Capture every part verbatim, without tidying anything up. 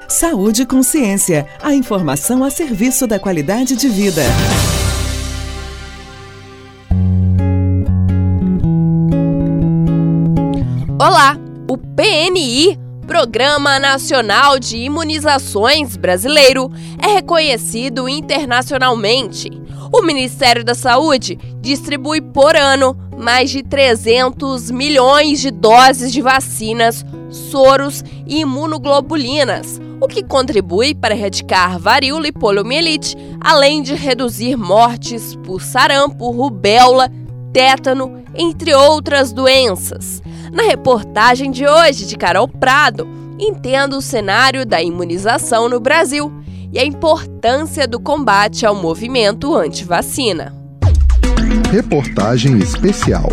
Saúde e Consciência, a informação a serviço da qualidade de vida. Olá, o P N I, Programa Nacional de Imunizações Brasileiro, é reconhecido internacionalmente. O Ministério da Saúde distribui por ano mais de trezentos milhões de doses de vacinas, soros e imunoglobulinas, o que contribui para erradicar varíola e poliomielite, além de reduzir mortes por sarampo, rubéola, tétano, entre outras doenças. Na reportagem de hoje de Carol Prado, entenda o cenário da imunização no Brasil e a importância do combate ao movimento anti-vacina. Reportagem especial.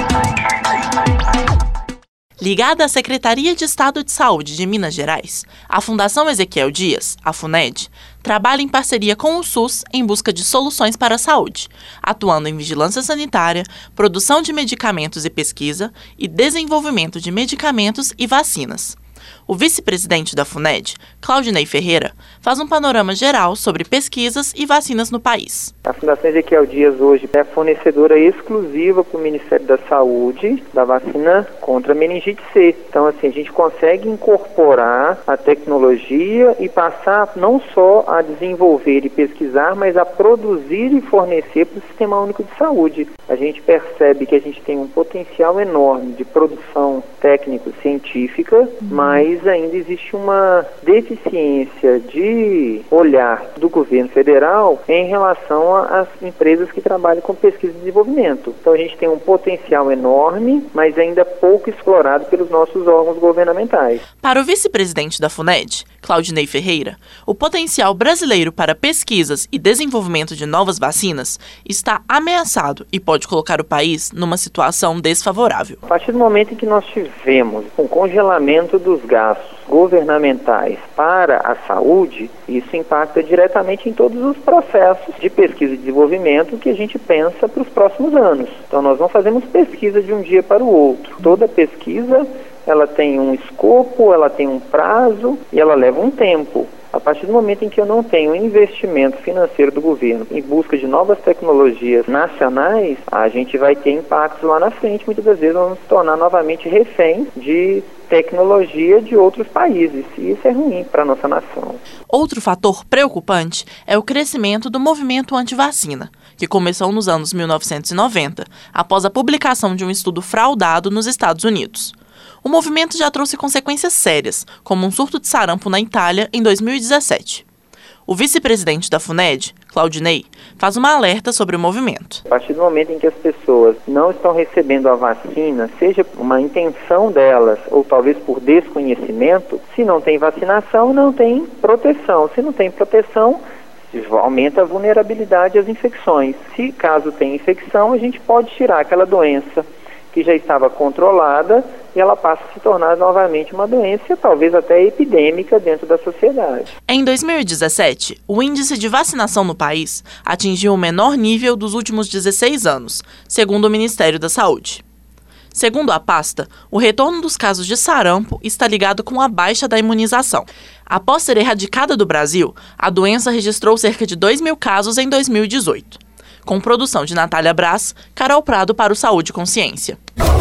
Ligada à Secretaria de Estado de Saúde de Minas Gerais, a Fundação Ezequiel Dias, a FUNED, trabalha em parceria com o SUS em busca de soluções para a saúde, atuando em vigilância sanitária, produção de medicamentos e pesquisa e desenvolvimento de medicamentos e vacinas. O vice-presidente da FUNED, Claudinei Ferreira, faz um panorama geral sobre pesquisas e vacinas no país. A Fundação Ezequiel Dias hoje é fornecedora exclusiva para o Ministério da Saúde da vacina contra a meningite C. Então, assim, a gente consegue incorporar a tecnologia e passar não só a desenvolver e pesquisar, mas a produzir e fornecer para o Sistema Único de Saúde. A gente percebe que a gente tem um potencial enorme de produção técnico-científica, mas ainda existe uma deficiência de olhar do governo federal em relação às empresas que trabalham com pesquisa e desenvolvimento. Então a gente tem um potencial enorme, mas ainda pouco explorado pelos nossos órgãos governamentais. Para o vice-presidente da FUNED, Claudinei Ferreira, o potencial brasileiro para pesquisas e desenvolvimento de novas vacinas está ameaçado e pode colocar o país numa situação desfavorável. A partir do momento em que nós tivemos um congelamento dos gastos governamentais para a saúde, isso impacta diretamente em todos os processos de pesquisa e desenvolvimento que a gente pensa para os próximos anos. Então nós não fazemos pesquisa de um dia para o outro. Toda pesquisa, ela tem um escopo, ela tem um prazo e ela leva um tempo. A partir do momento em que eu não tenho investimento financeiro do governo em busca de novas tecnologias nacionais, a gente vai ter impactos lá na frente. Muitas das vezes vamos nos tornar novamente refém de tecnologia de outros países, e isso é ruim para a nossa nação. Outro fator preocupante é o crescimento do movimento anti-vacina, que começou nos anos mil novecentos e noventa, após a publicação de um estudo fraudado nos Estados Unidos. O movimento já trouxe consequências sérias, como um surto de sarampo na Itália em dois mil e dezessete. O vice-presidente da FUNED, Claudinei, faz uma alerta sobre o movimento. A partir do momento em que as pessoas não estão recebendo a vacina, seja uma intenção delas ou talvez por desconhecimento, se não tem vacinação, não tem proteção. Se não tem proteção, aumenta a vulnerabilidade às infecções. Se caso tenha infecção, a gente pode tirar aquela doença que já estava controlada e ela passa a se tornar novamente uma doença, talvez até epidêmica dentro da sociedade. Em dois mil e dezessete, o índice de vacinação no país atingiu o menor nível dos últimos dezesseis anos, segundo o Ministério da Saúde. Segundo a pasta, o retorno dos casos de sarampo está ligado com a baixa da imunização. Após ser erradicada do Brasil, a doença registrou cerca de dois mil casos em dois mil e dezoito. Com produção de Natália Braz, Carol Prado para o Saúde e Consciência.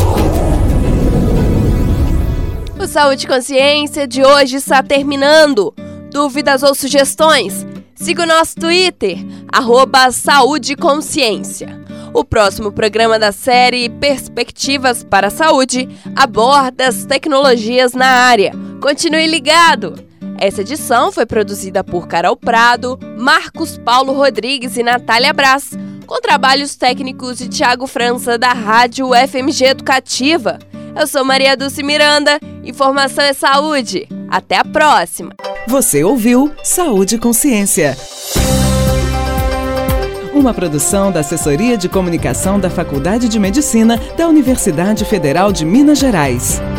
O Saúde e Consciência de hoje está terminando. Dúvidas ou sugestões? Siga o nosso Twitter, arroba Saúde e Consciência. O próximo programa da série Perspectivas para a Saúde aborda as tecnologias na área. Continue ligado! Essa edição foi produzida por Carol Prado, Marcos Paulo Rodrigues e Natália Braz, com trabalhos técnicos de Thiago França, da Rádio F M G Educativa. Eu sou Maria Dulce Miranda, informação é saúde. Até a próxima! Você ouviu Saúde e Consciência. Uma produção da Assessoria de Comunicação da Faculdade de Medicina da Universidade Federal de Minas Gerais.